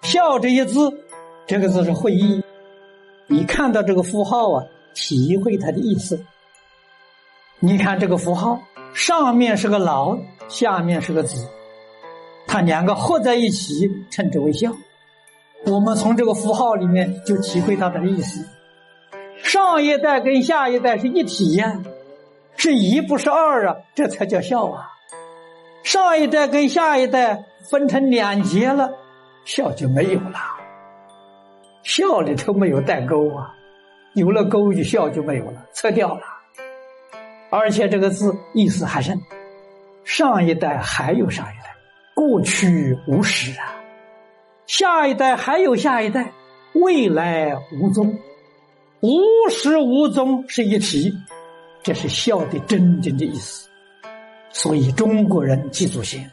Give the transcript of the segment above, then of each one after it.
孝这一字，这个字是会意，你看到这个符号啊，体会它的意思。你看这个符号上面是个老，下面是个子，它两个合在一起称之为孝。我们从这个符号里面就体会到它的意思。上一代跟下一代是一体呀，是一不是二啊，这才叫孝啊。上一代跟下一代分成两截了，孝就没有了。孝里头没有带钩啊，有了钩就孝就没有了，撤掉了。而且这个字意思还深，上一代还有上一代，过去无始啊；下一代还有下一代，未来无踪。无始无踪是一体，这是孝的真正的意思。所以中国人祭祖先，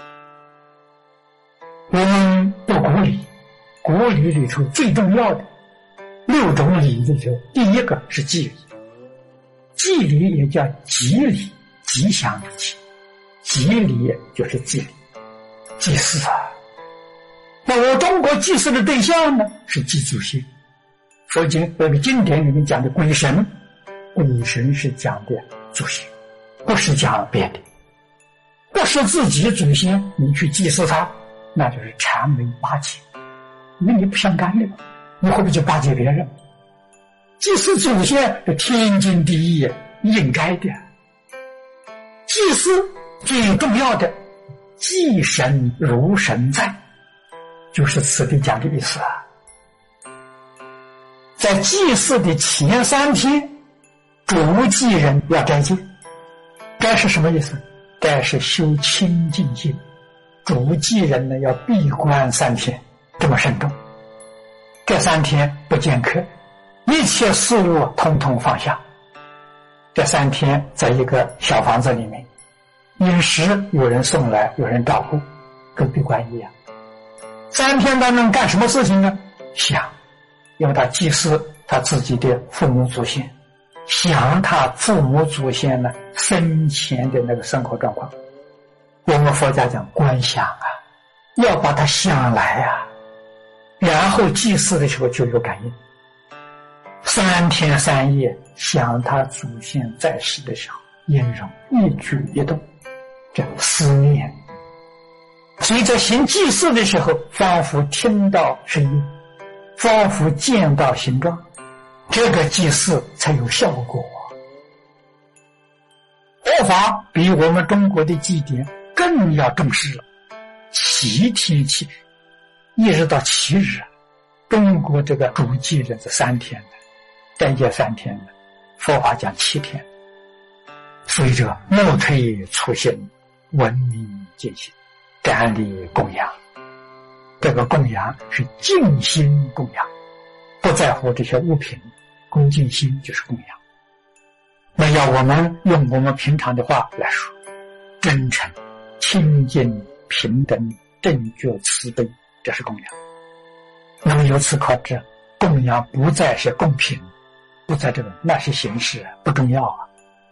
我们读古礼，古礼里头最重要的6种礼里头，第一个是祭礼。祭礼也叫吉礼，吉祥的吉，吉礼就是祭礼，祭祀啊。那我中国祭祀的对象呢，是祭祖先。佛经那个经典里面讲的鬼神，鬼神是讲的祖先，不是讲别的，不是自己祖先你去祭祀他，那就是谄媚巴结，那你不相干的嘛，你会不会去巴结别人？祭祀祖先是天经地义，应该的。祭祀最重要的，祭神如神在，就是此地讲的意思啊。在祭祀的前3天，主祭人要斋戒。斋是什么意思？斋是修清净心。主祭人呢要闭关3天，这么慎重。这3天不见客，一切事物统统放下。这3天在一个小房子里面，饮食有人送来，有人照顾，跟闭关一样。3天当中干什么事情呢？想，因为他祭祀他自己的父母祖先，想他父母祖先呢生前的那个生活状况。我们佛家讲观想啊，要把它想来啊，然后祭祀的时候就有感应。3天3夜想他祖先在世的时候音容一举一动，这思念。所以在行祭祀的时候，仿佛听到声音，仿佛见到形状，这个祭祀才有效果。佛法比我们中国的祭典更要重视了，7天7日，一直到7日，中国这个主祭人是3天的，斋戒3天的，佛法讲7天。随着莫退初心，文明进行，感礼供养。这个供养是尽心供养，不在乎这些物品，恭敬心就是供养。那要我们用我们平常的话来说，真诚、清净、平等、正觉、慈悲，这是供养。那么由此可知，供养不再是供品，不在这个，那是形式，不重要啊。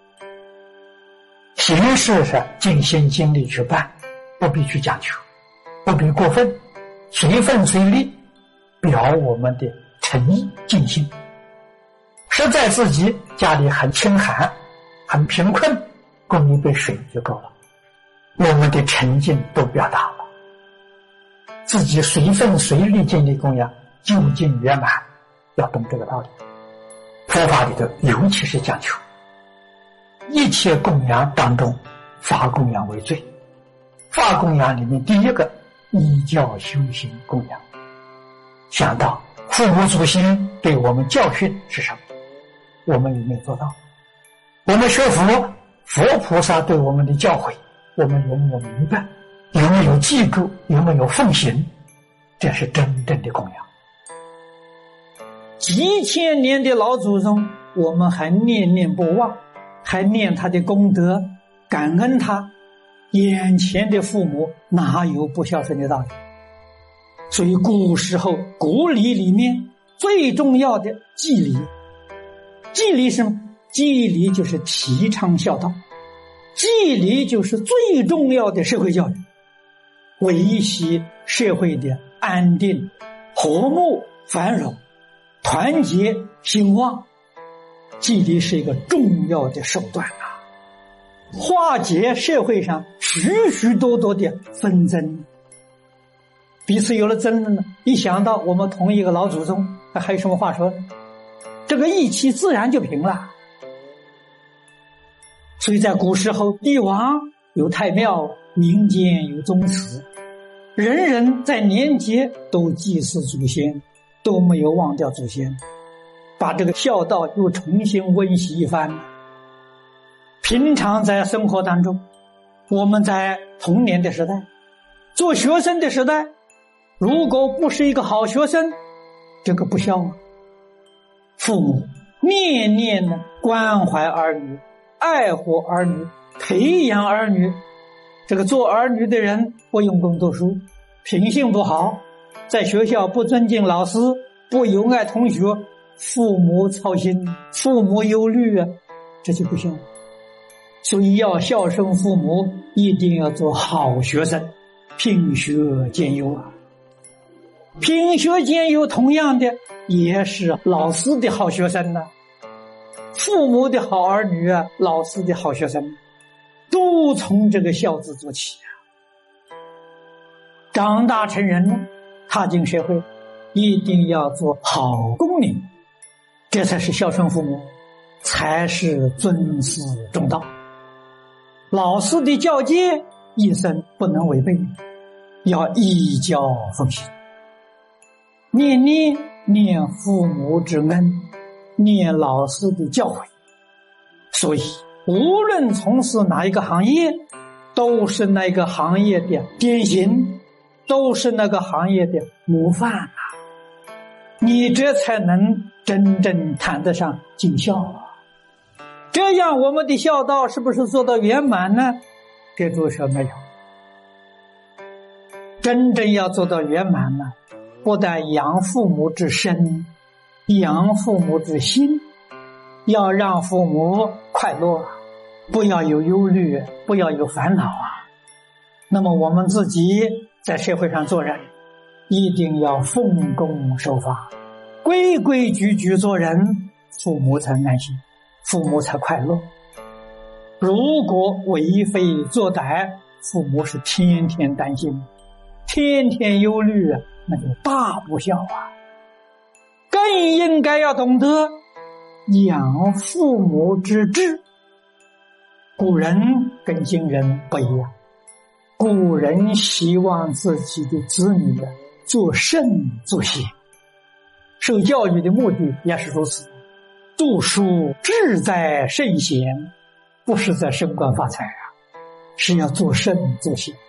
形式是尽心尽力去办，不必去讲究，不必过分，随分随力，表我们的诚意尽心。实在自己家里很清寒，很贫困，供一杯水就够了，我们的诚敬都表达了。自己随分随力尽力供养，究竟圆满，要懂这个道理。佛法里头尤其是讲究一切供养当中，法供养为最。法供养里面第一个依教修行供养，想到父母祖先对我们教训是什么，我们有没有做到？我们学佛，佛菩萨对我们的教诲，我们有没有明白？有没有记住？有没有奉行？这是真正的供养。几千年的老祖宗，我们还念念不忘，还念他的功德，感恩他。眼前的父母哪有不孝顺的道理？所以古时候古礼里面最重要的祭礼，祭礼是什么？祭礼就是提倡孝道，祭礼就是最重要的社会教育，维系社会的安定、和睦、繁荣、团结、兴旺。纪律是一个重要的手段啊，化解社会上许许多多的纷争。彼此有了争论呢，一想到我们同一个老祖宗，还有什么话说呢？这个义气自然就平了。所以在古时候，帝王有太庙，民间有宗祠，人人在年节都祭祀祖先，都没有忘掉祖先，把这个孝道又重新温习一番。平常在生活当中，我们在童年的时代，做学生的时代，如果不是一个好学生，这个不孝啊。父母念念的关怀儿女，爱护儿女，培养儿女。这个做儿女的人不用功读书，品性不好，在学校不尊敬老师，不友爱同学，父母操心，父母忧虑啊，这就不孝。所以要孝顺父母，一定要做好学生，品学兼优啊。品学兼优同样的也是老师的好学生呢，父母的好儿女啊，老师的好学生，都从这个孝字做起啊。长大成人了，踏进社会，一定要做好公民，这才是孝顺父母，才是尊师重道。老师的教诫一生不能违背，要依教奉行，念念父母之恩，念老师的教诲。所以无论从事哪一个行业，都是那个行业的典型，都是那个行业的模范啊！你这才能真正谈得上尽孝啊！这样我们的孝道是不是做到圆满呢？别主说没有。真正要做到圆满呢，不但养父母之身，养父母之心，要让父母快乐，不要有忧虑，不要有烦恼啊。那么我们自己在社会上做人，一定要奉公守法，规规矩矩做人，父母才安心，父母才快乐。如果为非作歹，父母是天天担心，天天忧虑，那就大不孝啊。更应该要懂得养父母之志。古人跟今人不一样，古人希望自己的子女做圣做贤，受教育的目的也是如此。读书志在圣贤，不是在升官发财啊，是要做圣做贤。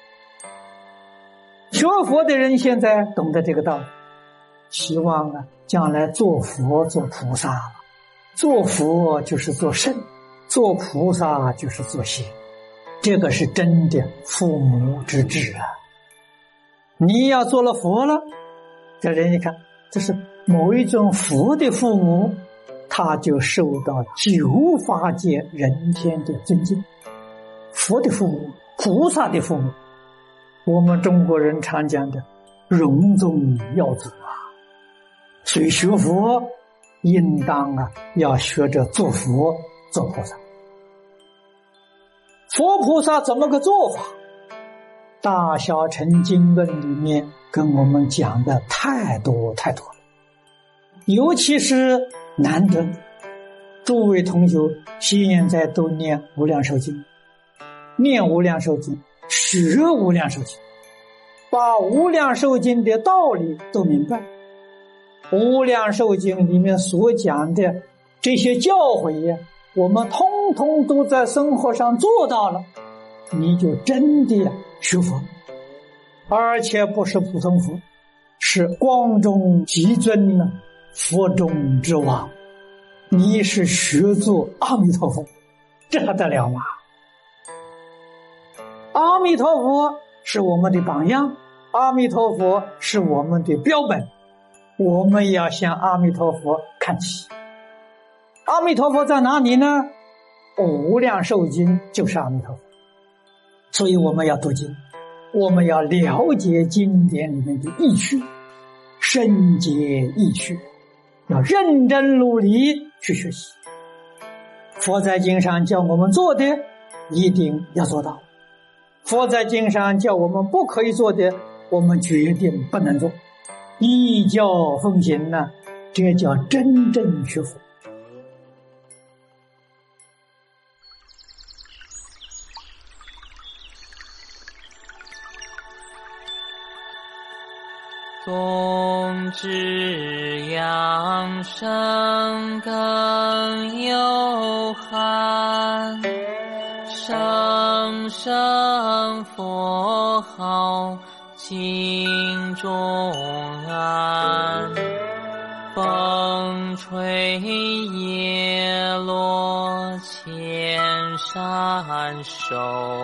学佛的人现在懂得这个道理，希望将来做佛做菩萨了。做佛就是做圣，做菩萨就是做贤，这个是真的父母之志啊。你要做了佛了，这人一看这是某一种佛的父母，他就受到九法界人天的尊敬。佛的父母，菩萨的父母，我们中国人常讲的荣宗耀祖啊。所以学佛应当要学着做佛做菩萨。佛菩萨怎么个做法？大小乘经论里面跟我们讲的太多太多了，尤其是难得诸位同学现在都念无量寿经，念无量寿经，学无量寿经，把无量寿经的道理都明白。无量寿经里面所讲的这些教诲我们通通都在生活上做到了，你就真的学佛，而且不是普通佛，是光中极尊呢，佛中之王。你是学做阿弥陀佛，这还得了吗？阿弥陀佛是我们的榜样，阿弥陀佛是我们的标本，我们要向阿弥陀佛看齐。阿弥陀佛在哪里呢？无量寿经就是阿弥陀佛。所以我们要读经， 我们要了解经典里面的意趣，深解意趣，要认真努力去学习。佛在经上叫我们做的，一定要做到；佛在经上叫我们不可以做的，我们决定不能做。依教奉行呢，这叫真正学佛。 宗旨养生更有涵，声声佛号心中安，风吹叶落千山瘦，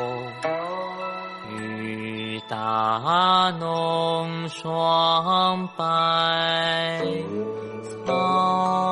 雨打浓霜白草。